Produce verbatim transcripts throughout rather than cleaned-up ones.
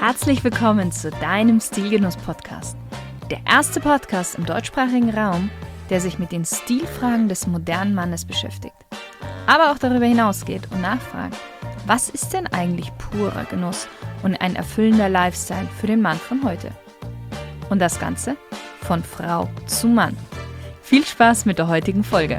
Herzlich willkommen zu deinem Stilgenuss-Podcast. Der erste Podcast im deutschsprachigen Raum, der sich mit den Stilfragen des modernen Mannes beschäftigt. Aber auch darüber hinausgeht und nachfragt, was ist denn eigentlich purer Genuss und ein erfüllender Lifestyle für den Mann von heute? Und das Ganze von Frau zu Mann. Viel Spaß mit der heutigen Folge.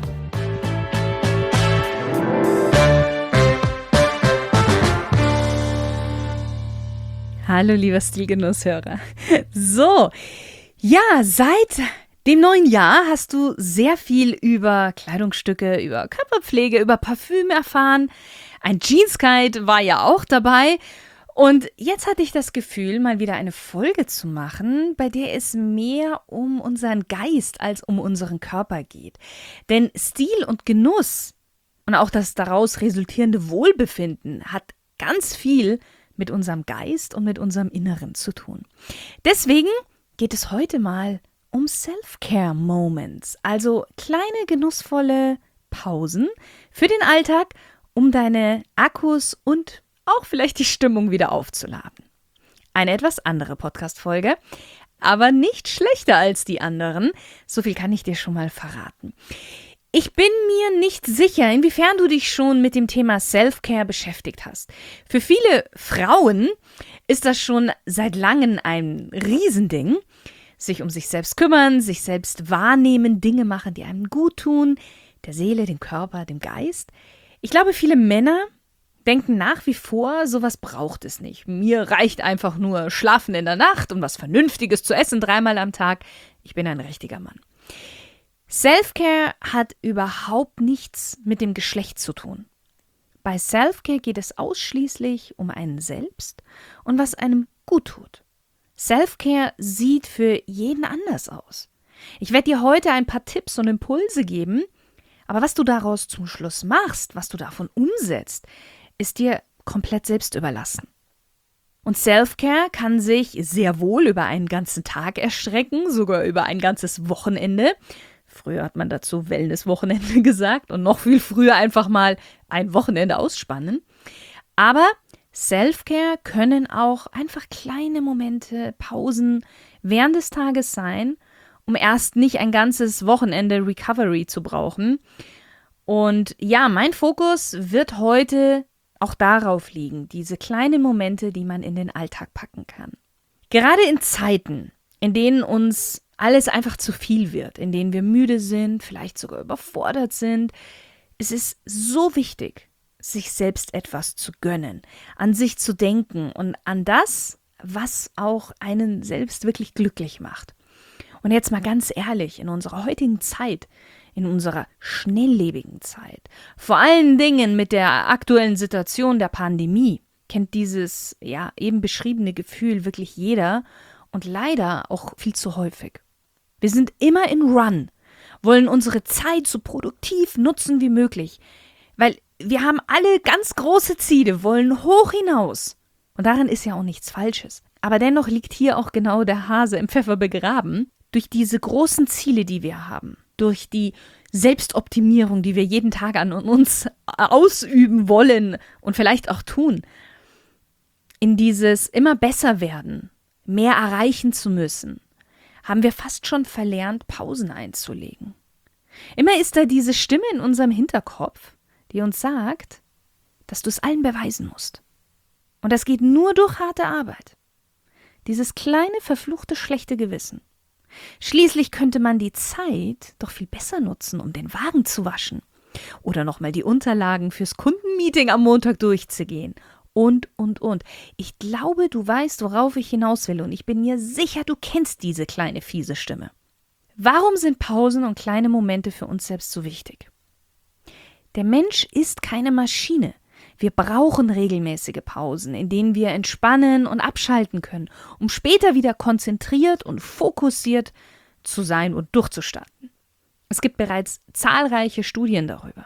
Hallo lieber Stilgenusshörer. So, ja, seit dem neuen Jahr hast du sehr viel über Kleidungsstücke, über Körperpflege, über Parfüm erfahren. Ein Jeans-Guide war ja auch dabei. Und jetzt hatte ich das Gefühl, mal wieder eine Folge zu machen, bei der es mehr um unseren Geist als um unseren Körper geht. Denn Stil und Genuss und auch das daraus resultierende Wohlbefinden hat ganz viel mit unserem Geist und mit unserem Inneren zu tun. Deswegen geht es heute mal um Self-Care-Moments, also kleine genussvolle Pausen für den Alltag, um deine Akkus und auch vielleicht die Stimmung wieder aufzuladen. Eine etwas andere Podcast-Folge, aber nicht schlechter als die anderen. So viel kann ich dir schon mal verraten. Ich bin mir nicht sicher, inwiefern du dich schon mit dem Thema Self-Care beschäftigt hast. Für viele Frauen ist das schon seit langem ein Riesending. Sich um sich selbst kümmern, sich selbst wahrnehmen, Dinge machen, die einem gut tun, der Seele, dem Körper, dem Geist. Ich glaube, viele Männer denken nach wie vor, sowas braucht es nicht. Mir reicht einfach nur Schlafen in der Nacht und was Vernünftiges zu essen dreimal am Tag. Ich bin ein richtiger Mann. Self-Care hat überhaupt nichts mit dem Geschlecht zu tun. Bei Self-Care geht es ausschließlich um einen selbst und was einem gut tut. Self-Care sieht für jeden anders aus. Ich werde dir heute ein paar Tipps und Impulse geben, aber was du daraus zum Schluss machst, was du davon umsetzt, ist dir komplett selbst überlassen. Und Self-Care kann sich sehr wohl über einen ganzen Tag erstrecken, sogar über ein ganzes Wochenende. Früher hat man dazu Wellness-Wochenende gesagt und noch viel früher einfach mal ein Wochenende ausspannen. Aber Self-Care können auch einfach kleine Momente, Pausen während des Tages sein, um erst nicht ein ganzes Wochenende Recovery zu brauchen. Und ja, mein Fokus wird heute auch darauf liegen, diese kleinen Momente, die man in den Alltag packen kann. Gerade in Zeiten, in denen uns alles einfach zu viel wird, in denen wir müde sind, vielleicht sogar überfordert sind, es ist so wichtig, sich selbst etwas zu gönnen, an sich zu denken und an das, was auch einen selbst wirklich glücklich macht. Und jetzt mal ganz ehrlich, in unserer heutigen Zeit, in unserer schnelllebigen Zeit, vor allen Dingen mit der aktuellen Situation der Pandemie, kennt dieses ja eben beschriebene Gefühl wirklich jeder und leider auch viel zu häufig. Wir sind immer in Run, wollen unsere Zeit so produktiv nutzen wie möglich, weil wir haben alle ganz große Ziele, wollen hoch hinaus. Und darin ist ja auch nichts Falsches. Aber dennoch liegt hier auch genau der Hase im Pfeffer begraben. Durch diese großen Ziele, die wir haben, durch die Selbstoptimierung, die wir jeden Tag an uns ausüben wollen und vielleicht auch tun, in dieses immer besser werden, mehr erreichen zu müssen, haben wir fast schon verlernt, Pausen einzulegen. Immer ist da diese Stimme in unserem Hinterkopf, die uns sagt, dass du es allen beweisen musst. Und das geht nur durch harte Arbeit. Dieses kleine, verfluchte, schlechte Gewissen. Schließlich könnte man die Zeit doch viel besser nutzen, um den Wagen zu waschen oder nochmal die Unterlagen fürs Kundenmeeting am Montag durchzugehen. Und, und, und. Ich glaube, du weißt, worauf ich hinaus will und ich bin mir sicher, du kennst diese kleine fiese Stimme. Warum sind Pausen und kleine Momente für uns selbst so wichtig? Der Mensch ist keine Maschine. Wir brauchen regelmäßige Pausen, in denen wir entspannen und abschalten können, um später wieder konzentriert und fokussiert zu sein und durchzustarten. Es gibt bereits zahlreiche Studien darüber.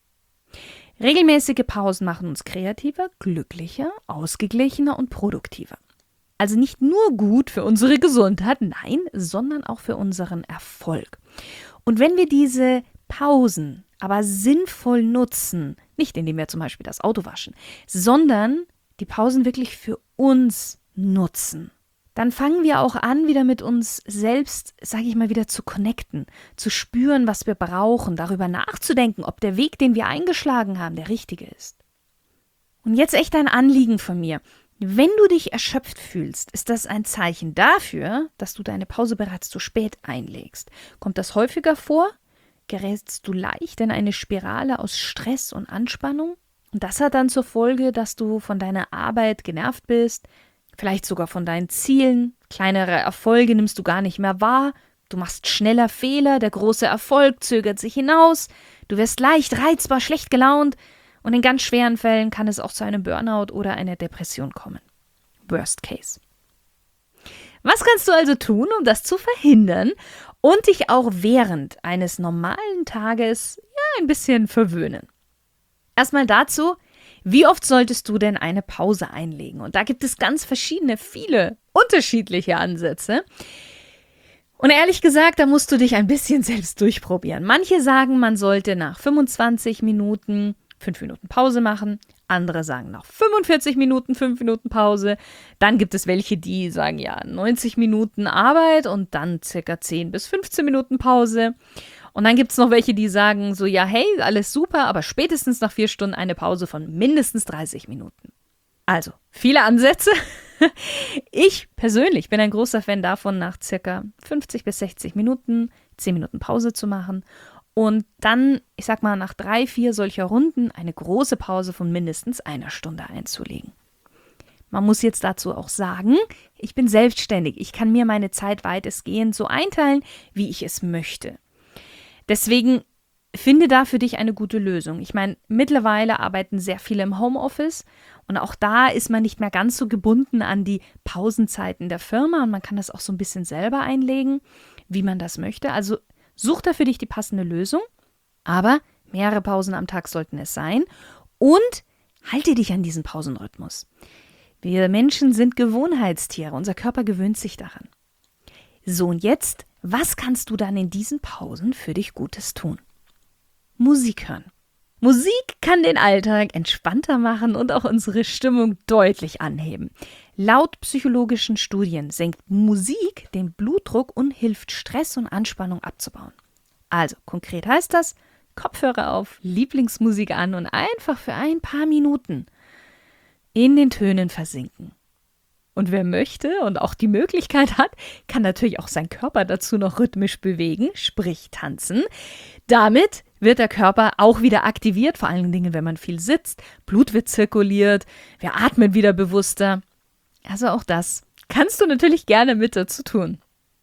Regelmäßige Pausen machen uns kreativer, glücklicher, ausgeglichener und produktiver. Also nicht nur gut für unsere Gesundheit, nein, sondern auch für unseren Erfolg. Und wenn wir diese Pausen aber sinnvoll nutzen, nicht indem wir zum Beispiel das Auto waschen, sondern die Pausen wirklich für uns nutzen. Dann fangen wir auch an, wieder mit uns selbst, sage ich mal, wieder zu connecten, zu spüren, was wir brauchen, darüber nachzudenken, ob der Weg, den wir eingeschlagen haben, der richtige ist. Und jetzt echt ein Anliegen von mir. Wenn du dich erschöpft fühlst, ist das ein Zeichen dafür, dass du deine Pause bereits zu spät einlegst. Kommt das häufiger vor? Gerätst du leicht in eine Spirale aus Stress und Anspannung? Und das hat dann zur Folge, dass du von deiner Arbeit genervt bist, vielleicht sogar von deinen Zielen. Kleinere Erfolge nimmst du gar nicht mehr wahr. Du machst schneller Fehler, der große Erfolg zögert sich hinaus. Du wirst leicht reizbar, schlecht gelaunt. Und in ganz schweren Fällen kann es auch zu einem Burnout oder einer Depression kommen. Worst case. Was kannst du also tun, um das zu verhindern und dich auch während eines normalen Tages ja, ein bisschen verwöhnen? Erstmal dazu, wie oft solltest du denn eine Pause einlegen? Und da gibt es ganz verschiedene, viele unterschiedliche Ansätze. Und ehrlich gesagt, da musst du dich ein bisschen selbst durchprobieren. Manche sagen, man sollte nach fünfundzwanzig Minuten fünf Minuten Pause machen. Andere sagen nach fünfundvierzig Minuten fünf Minuten Pause. Dann gibt es welche, die sagen, ja, neunzig Minuten Arbeit und dann circa zehn bis fünfzehn Minuten Pause. Und dann gibt es noch welche, die sagen so, ja, hey, alles super, aber spätestens nach vier Stunden eine Pause von mindestens dreißig Minuten. Also, viele Ansätze. Ich persönlich bin ein großer Fan davon, nach circa fünfzig bis sechzig Minuten zehn Minuten Pause zu machen. Und dann, ich sag mal, nach drei, vier solcher Runden eine große Pause von mindestens einer Stunde einzulegen. Man muss jetzt dazu auch sagen, ich bin selbstständig. Ich kann mir meine Zeit weitestgehend so einteilen, wie ich es möchte. Deswegen finde da für dich eine gute Lösung. Ich meine, mittlerweile arbeiten sehr viele im Homeoffice und auch da ist man nicht mehr ganz so gebunden an die Pausenzeiten der Firma und man kann das auch so ein bisschen selber einlegen, wie man das möchte. Also such da für dich die passende Lösung, aber mehrere Pausen am Tag sollten es sein und halte dich an diesen Pausenrhythmus. Wir Menschen sind Gewohnheitstiere, unser Körper gewöhnt sich daran. So, und jetzt, was kannst du dann in diesen Pausen für dich Gutes tun? Musik hören. Musik kann den Alltag entspannter machen und auch unsere Stimmung deutlich anheben. Laut psychologischen Studien senkt Musik den Blutdruck und hilft, Stress und Anspannung abzubauen. Also, konkret heißt das, Kopfhörer auf, Lieblingsmusik an und einfach für ein paar Minuten in den Tönen versinken. Und wer möchte und auch die Möglichkeit hat, kann natürlich auch seinen Körper dazu noch rhythmisch bewegen, sprich tanzen. Damit wird der Körper auch wieder aktiviert, vor allen Dingen, wenn man viel sitzt. Blut wird zirkuliert, wir atmen wieder bewusster. Also auch das kannst du natürlich gerne mit dazu tun.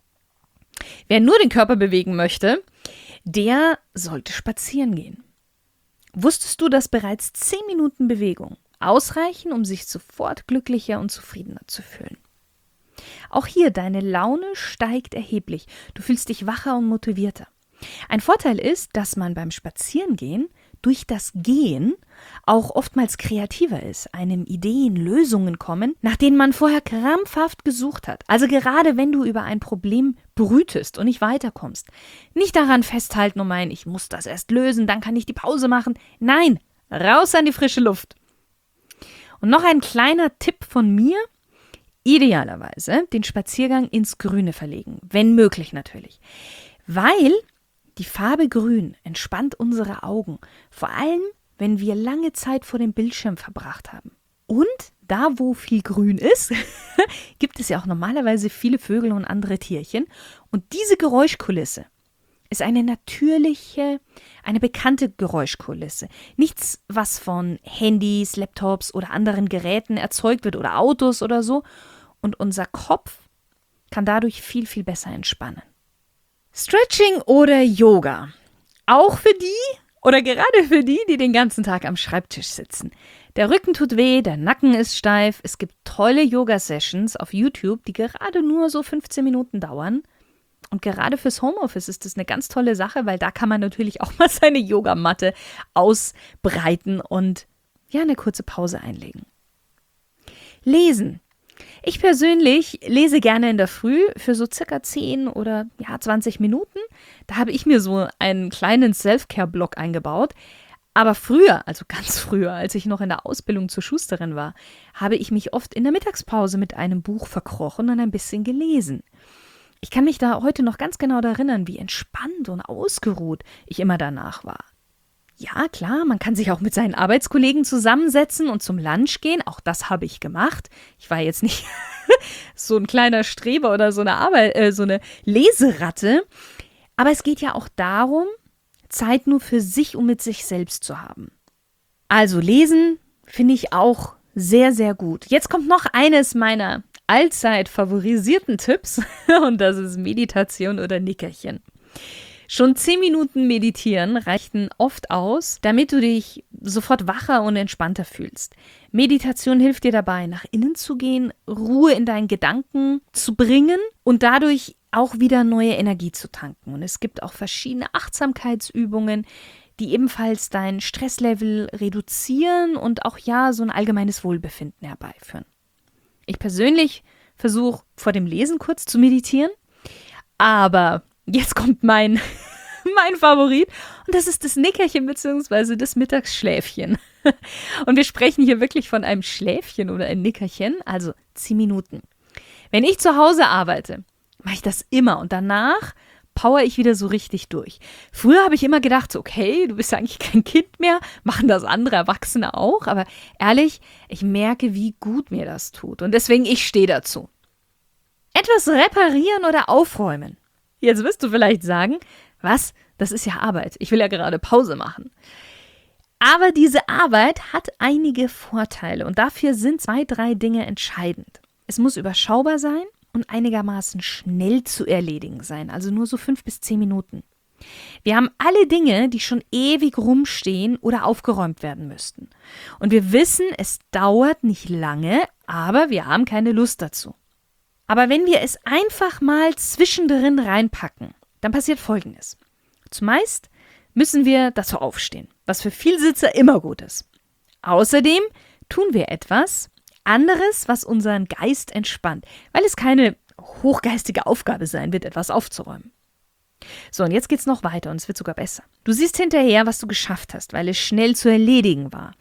Wer nur den Körper bewegen möchte, der sollte spazieren gehen. Wusstest du, dass bereits zehn Minuten Bewegung ausreichen, um sich sofort glücklicher und zufriedener zu fühlen? Auch hier, deine Laune steigt erheblich. Du fühlst dich wacher und motivierter. Ein Vorteil ist, dass man beim Spazierengehen durch das Gehen auch oftmals kreativer ist, einem Ideen, Lösungen kommen, nach denen man vorher krampfhaft gesucht hat. Also gerade wenn du über ein Problem brütest und nicht weiterkommst. Nicht daran festhalten und meinen, ich muss das erst lösen, dann kann ich die Pause machen. Nein, raus an die frische Luft. Und noch ein kleiner Tipp von mir, idealerweise den Spaziergang ins Grüne verlegen, wenn möglich natürlich. Weil die Farbe Grün entspannt unsere Augen, vor allem, wenn wir lange Zeit vor dem Bildschirm verbracht haben. Und da, wo viel Grün ist, gibt es ja auch normalerweise viele Vögel und andere Tierchen. Und diese Geräuschkulisse ist eine natürliche, eine bekannte Geräuschkulisse. Nichts, was von Handys, Laptops oder anderen Geräten erzeugt wird oder Autos oder so. Und unser Kopf kann dadurch viel, viel besser entspannen. Stretching oder Yoga. Auch für die oder gerade für die, die den ganzen Tag am Schreibtisch sitzen. Der Rücken tut weh, der Nacken ist steif. Es gibt tolle Yoga-Sessions auf YouTube, die gerade nur so fünfzehn Minuten dauern. Und gerade fürs Homeoffice ist das eine ganz tolle Sache, weil da kann man natürlich auch mal seine Yogamatte ausbreiten und ja, eine kurze Pause einlegen. Lesen. Ich persönlich lese gerne in der Früh für so circa zehn oder ja, zwanzig Minuten. Da habe ich mir so einen kleinen Self-Care-Block eingebaut. Aber früher, also ganz früher, als ich noch in der Ausbildung zur Schusterin war, habe ich mich oft in der Mittagspause mit einem Buch verkrochen und ein bisschen gelesen. Ich kann mich da heute noch ganz genau daran erinnern, wie entspannt und ausgeruht ich immer danach war. Ja, klar, man kann sich auch mit seinen Arbeitskollegen zusammensetzen und zum Lunch gehen. Auch das habe ich gemacht. Ich war jetzt nicht so ein kleiner Streber oder so eine Arbeit, äh, so eine Leseratte. Aber es geht ja auch darum, Zeit nur für sich und mit sich selbst zu haben. Also lesen finde ich auch sehr, sehr gut. Jetzt kommt noch eines meiner allzeit favorisierten Tipps und das ist Meditation oder Nickerchen. Schon zehn Minuten meditieren reichten oft aus, damit du dich sofort wacher und entspannter fühlst. Meditation hilft dir dabei, nach innen zu gehen, Ruhe in deinen Gedanken zu bringen und dadurch auch wieder neue Energie zu tanken. Und es gibt auch verschiedene Achtsamkeitsübungen, die ebenfalls dein Stresslevel reduzieren und auch ja so ein allgemeines Wohlbefinden herbeiführen. Ich persönlich versuche vor dem Lesen kurz zu meditieren, aber jetzt kommt mein, mein Favorit und das ist das Nickerchen bzw. das Mittagsschläfchen. Und wir sprechen hier wirklich von einem Schläfchen oder ein Nickerchen, also zehn Minuten. Wenn ich zu Hause arbeite, mache ich das immer und danach power ich wieder so richtig durch. Früher habe ich immer gedacht, okay, du bist ja eigentlich kein Kind mehr, machen das andere Erwachsene auch, aber ehrlich, ich merke, wie gut mir das tut und deswegen ich stehe dazu. Etwas reparieren oder aufräumen. Jetzt wirst du vielleicht sagen, was, das ist ja Arbeit, ich will ja gerade Pause machen. Aber diese Arbeit hat einige Vorteile und dafür sind zwei, drei Dinge entscheidend. Es muss überschaubar sein und einigermaßen schnell zu erledigen sein, also nur so fünf bis zehn Minuten. Wir haben alle Dinge, die schon ewig rumstehen oder aufgeräumt werden müssten. Und wir wissen, es dauert nicht lange, aber wir haben keine Lust dazu. Aber wenn wir es einfach mal zwischendrin reinpacken, dann passiert Folgendes. Zumeist müssen wir dazu aufstehen, was für Vielsitzer immer gut ist. Außerdem tun wir etwas anderes, was unseren Geist entspannt, weil es keine hochgeistige Aufgabe sein wird, etwas aufzuräumen. So, und jetzt geht's noch weiter und es wird sogar besser. Du siehst hinterher, was du geschafft hast, weil es schnell zu erledigen war.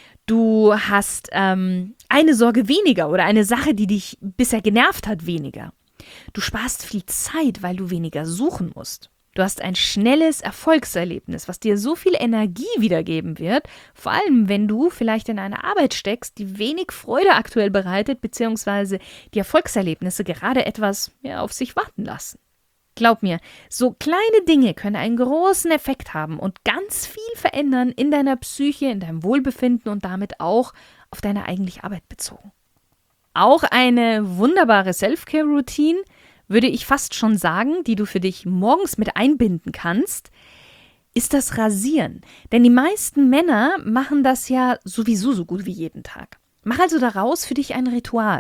Du hast ähm, eine Sorge weniger oder eine Sache, die dich bisher genervt hat, weniger. Du sparst viel Zeit, weil du weniger suchen musst. Du hast ein schnelles Erfolgserlebnis, was dir so viel Energie wiedergeben wird, vor allem wenn du vielleicht in eine Arbeit steckst, die wenig Freude aktuell bereitet, beziehungsweise die Erfolgserlebnisse gerade etwas ja, auf sich warten lassen. Glaub mir, so kleine Dinge können einen großen Effekt haben und ganz viel verändern in deiner Psyche, in deinem Wohlbefinden und damit auch auf deine eigentliche Arbeit bezogen. Auch eine wunderbare Self-Care-Routine, würde ich fast schon sagen, die du für dich morgens mit einbinden kannst, ist das Rasieren. Denn die meisten Männer machen das ja sowieso so gut wie jeden Tag. Mach also daraus für dich ein Ritual.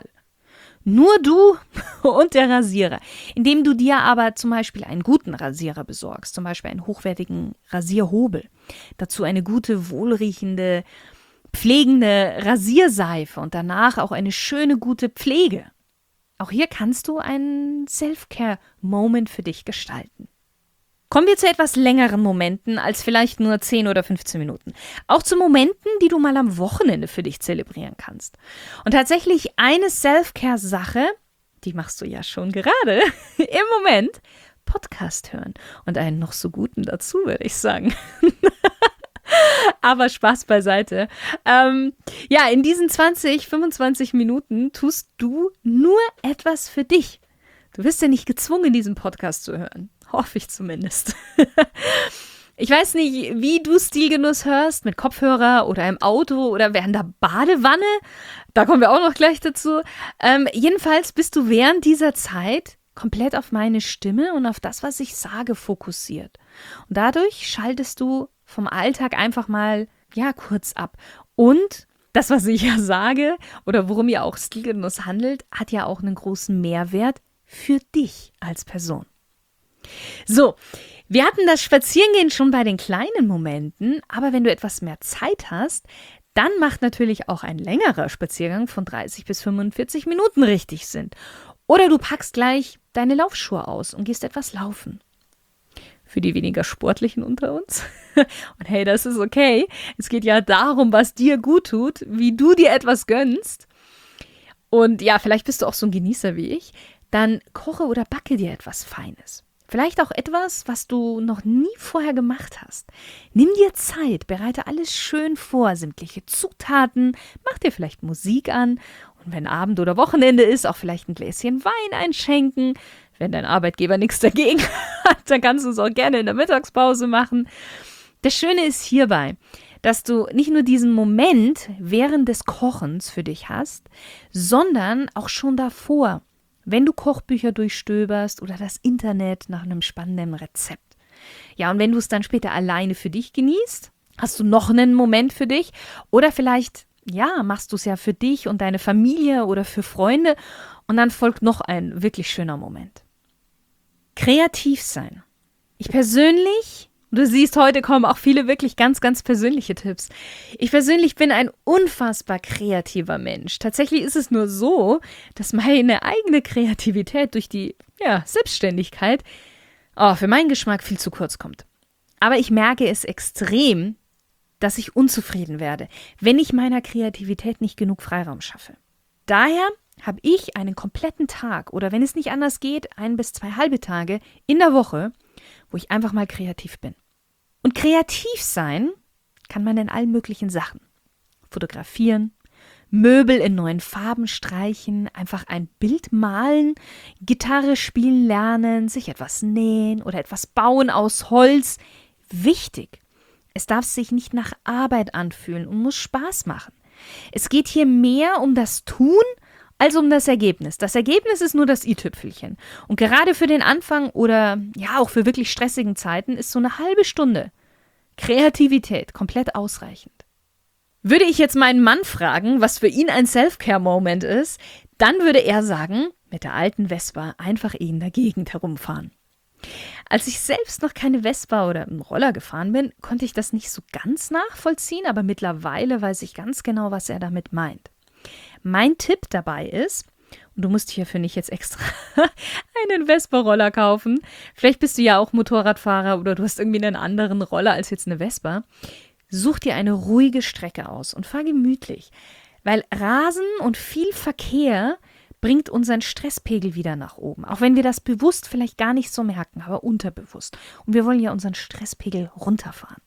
Nur du und der Rasierer, indem du dir aber zum Beispiel einen guten Rasierer besorgst, zum Beispiel einen hochwertigen Rasierhobel, dazu eine gute, wohlriechende, pflegende Rasierseife und danach auch eine schöne, gute Pflege. Auch hier kannst du einen Self-Care-Moment für dich gestalten. Kommen wir zu etwas längeren Momenten als vielleicht nur zehn oder fünfzehn Minuten. Auch zu Momenten, die du mal am Wochenende für dich zelebrieren kannst. Und tatsächlich eine Self-Care-Sache, die machst du ja schon gerade im Moment, Podcast hören. Und einen noch so guten dazu, würde ich sagen. Aber Spaß beiseite. Ähm, ja, in diesen zwanzig, fünfundzwanzig Minuten tust du nur etwas für dich. Du wirst ja nicht gezwungen, diesen Podcast zu hören. Hoffe ich zumindest. Ich weiß nicht, wie du Stilgenuss hörst, mit Kopfhörer oder im Auto oder während der Badewanne. Da kommen wir auch noch gleich dazu. Ähm, jedenfalls bist du während dieser Zeit komplett auf meine Stimme und auf das, was ich sage, fokussiert. Und dadurch schaltest du vom Alltag einfach mal, ja, kurz ab. Und das, was ich ja sage oder worum ja auch Stilgenuss handelt, hat ja auch einen großen Mehrwert für dich als Person. So, wir hatten das Spazierengehen schon bei den kleinen Momenten, aber wenn du etwas mehr Zeit hast, dann macht natürlich auch ein längerer Spaziergang von dreißig bis fünfundvierzig Minuten richtig Sinn. Oder du packst gleich deine Laufschuhe aus und gehst etwas laufen. für die weniger Sportlichen unter uns. Und hey, das ist okay. Es geht ja darum, was dir gut tut, wie du dir etwas gönnst. Und ja, vielleicht bist du auch so ein Genießer wie ich. Dann koche oder backe dir etwas Feines. Vielleicht auch etwas, was du noch nie vorher gemacht hast. Nimm dir Zeit, bereite alles schön vor, sämtliche Zutaten, mach dir vielleicht Musik an und wenn Abend oder Wochenende ist, auch vielleicht ein Gläschen Wein einschenken. Wenn dein Arbeitgeber nichts dagegen hat, dann kannst du es auch gerne in der Mittagspause machen. Das Schöne ist hierbei, dass du nicht nur diesen Moment während des Kochens für dich hast, sondern auch schon davor, wenn du Kochbücher durchstöberst oder das Internet nach einem spannenden Rezept. Ja, und wenn du es dann später alleine für dich genießt, hast du noch einen Moment für dich oder vielleicht, ja, machst du es ja für dich und deine Familie oder für Freunde und dann folgt noch ein wirklich schöner Moment. Kreativ sein. Ich persönlich, du siehst, heute kommen auch viele wirklich ganz, ganz persönliche Tipps. Ich persönlich bin ein unfassbar kreativer Mensch. Tatsächlich ist es nur so, dass meine eigene Kreativität durch die ja, Selbstständigkeit oh, für meinen Geschmack viel zu kurz kommt. Aber ich merke es extrem, dass ich unzufrieden werde, wenn ich meiner Kreativität nicht genug Freiraum schaffe. Daher habe ich einen kompletten Tag oder wenn es nicht anders geht, ein bis zwei halbe Tage in der Woche, wo ich einfach mal kreativ bin. Und kreativ sein kann man in allen möglichen Sachen. Fotografieren, Möbel in neuen Farben streichen, einfach ein Bild malen, Gitarre spielen lernen, sich etwas nähen oder etwas bauen aus Holz. Wichtig, es darf sich nicht nach Arbeit anfühlen und muss Spaß machen. Es geht hier mehr um das Tun als um das Ergebnis. Das Ergebnis ist nur das i-Tüpfelchen. Und gerade für den Anfang oder ja auch für wirklich stressigen Zeiten ist so eine halbe Stunde Kreativität komplett ausreichend. Würde ich jetzt meinen Mann fragen, was für ihn ein Self-Care-Moment ist, dann würde er sagen, mit der alten Vespa einfach in der Gegend herumfahren. Als ich selbst noch keine Vespa oder einen Roller gefahren bin, konnte ich das nicht so ganz nachvollziehen, aber mittlerweile weiß ich ganz genau, was er damit meint. Mein Tipp dabei ist, und du musst hierfür nicht jetzt extra einen Vespa-Roller kaufen, vielleicht bist du ja auch Motorradfahrer oder du hast irgendwie einen anderen Roller als jetzt eine Vespa, such dir eine ruhige Strecke aus und fahr gemütlich, weil Rasen und viel Verkehr bringt unseren Stresspegel wieder nach oben, auch wenn wir das bewusst vielleicht gar nicht so merken, aber unterbewusst. Und wir wollen ja unseren Stresspegel runterfahren.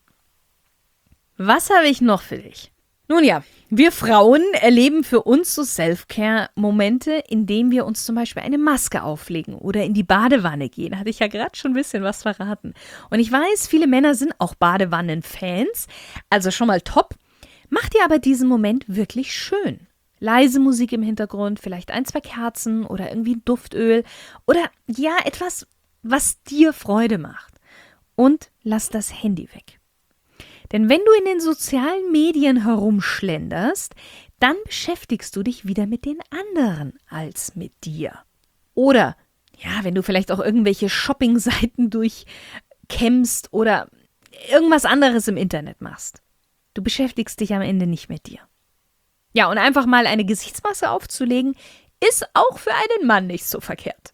Was habe ich noch für dich? Nun ja, wir Frauen erleben für uns so Self-Care-Momente, indem wir uns zum Beispiel eine Maske auflegen oder in die Badewanne gehen. Hatte ich ja gerade schon ein bisschen was verraten. Und ich weiß, viele Männer sind auch Badewannen-Fans, also schon mal top. Mach dir aber diesen Moment wirklich schön. Leise Musik im Hintergrund, vielleicht ein, zwei Kerzen oder irgendwie ein Duftöl oder ja, etwas, was dir Freude macht. Und lass das Handy weg. Denn wenn du in den sozialen Medien herumschlenderst, dann beschäftigst du dich wieder mit den anderen als mit dir. Oder, ja, wenn du vielleicht auch irgendwelche Shopping-Seiten durchkämmst oder irgendwas anderes im Internet machst. Du beschäftigst dich am Ende nicht mit dir. Ja, und einfach mal eine Gesichtsmaske aufzulegen, ist auch für einen Mann nicht so verkehrt.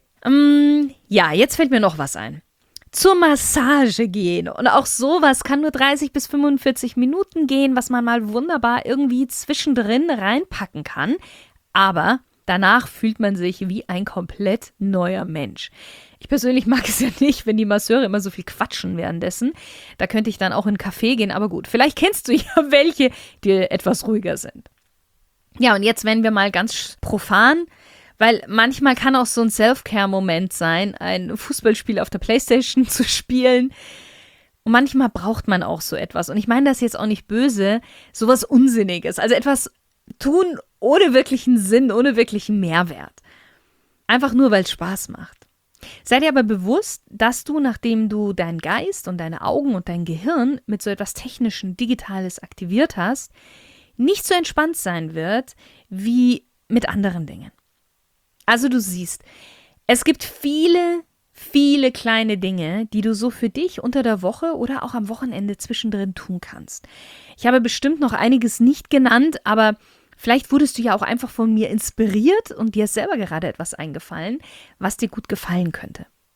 Ähm, ja, jetzt fällt mir noch was ein. Zur Massage gehen. Und auch sowas kann nur dreißig bis fünfundvierzig Minuten gehen, was man mal wunderbar irgendwie zwischendrin reinpacken kann. Aber danach fühlt man sich wie ein komplett neuer Mensch. Ich persönlich mag es ja nicht, wenn die Masseure immer so viel quatschen währenddessen. Da könnte ich dann auch in einen Café gehen, aber gut, vielleicht kennst du ja welche, die etwas ruhiger sind. Ja, und jetzt werden wir mal ganz profan, weil manchmal kann auch so ein Self-Care-Moment sein, ein Fußballspiel auf der Playstation zu spielen. Und manchmal braucht man auch so etwas. Und ich meine das jetzt auch nicht böse, sowas Unsinniges. Also etwas tun ohne wirklichen Sinn, ohne wirklichen Mehrwert. Einfach nur, weil es Spaß macht. Sei dir aber bewusst, dass du, nachdem du deinen Geist und deine Augen und dein Gehirn mit so etwas Technischen, Digitales aktiviert hast, nicht so entspannt sein wird wie mit anderen Dingen. Also du siehst, es gibt viele, viele kleine Dinge, die du so für dich unter der Woche oder auch am Wochenende zwischendrin tun kannst. Ich habe bestimmt noch einiges nicht genannt, aber vielleicht wurdest du ja auch einfach von mir inspiriert und dir ist selber gerade etwas eingefallen, was dir gut gefallen könnte.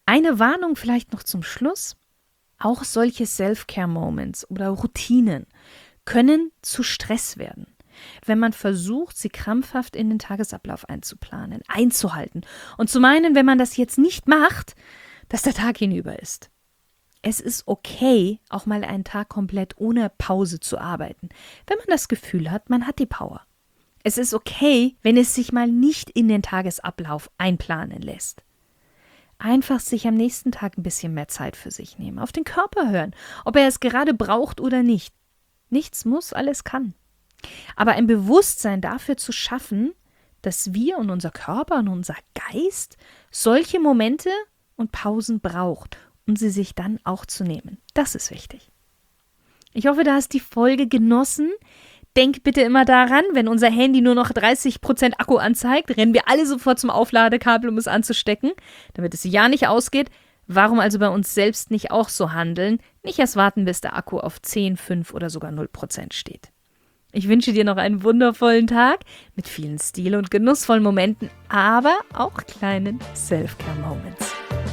Eine Warnung vielleicht noch zum Schluss. Auch solche Self-Care-Moments oder Routinen können zu Stress werden, wenn man versucht, sie krampfhaft in den Tagesablauf einzuplanen, einzuhalten und zu meinen, wenn man das jetzt nicht macht, dass der Tag hinüber ist. Es ist okay, auch mal einen Tag komplett ohne Pause zu arbeiten, wenn man das Gefühl hat, man hat die Power. Es ist okay, wenn es sich mal nicht in den Tagesablauf einplanen lässt. Einfach sich am nächsten Tag ein bisschen mehr Zeit für sich nehmen, auf den Körper hören, ob er es gerade braucht oder nicht. Nichts muss, alles kann. Aber ein Bewusstsein dafür zu schaffen, dass wir und unser Körper und unser Geist solche Momente und Pausen braucht und sie sich dann auch zu nehmen. Das ist wichtig. Ich hoffe, du hast die Folge genossen. Denk bitte immer daran, wenn unser Handy nur noch dreißig Prozent Akku anzeigt, rennen wir alle sofort zum Aufladekabel, um es anzustecken, damit es ja nicht ausgeht. Warum also bei uns selbst nicht auch so handeln? Nicht erst warten, bis der Akku auf zehn, fünf oder sogar null Prozent steht. Ich wünsche dir noch einen wundervollen Tag mit vielen stil- und genussvollen Momenten, aber auch kleinen Self-Care-Moments.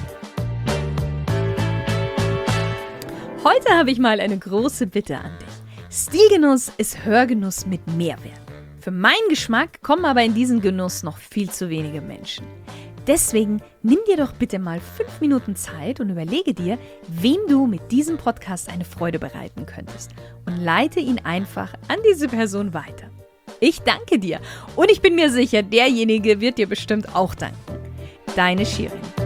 Heute habe ich mal eine große Bitte an dich. Stilgenuss ist Hörgenuss mit Mehrwert. Für meinen Geschmack kommen aber in diesen Genuss noch viel zu wenige Menschen. Deswegen nimm dir doch bitte mal fünf Minuten Zeit und überlege dir, wem du mit diesem Podcast eine Freude bereiten könntest und leite ihn einfach an diese Person weiter. Ich danke dir und ich bin mir sicher, derjenige wird dir bestimmt auch danken. Deine Shirin.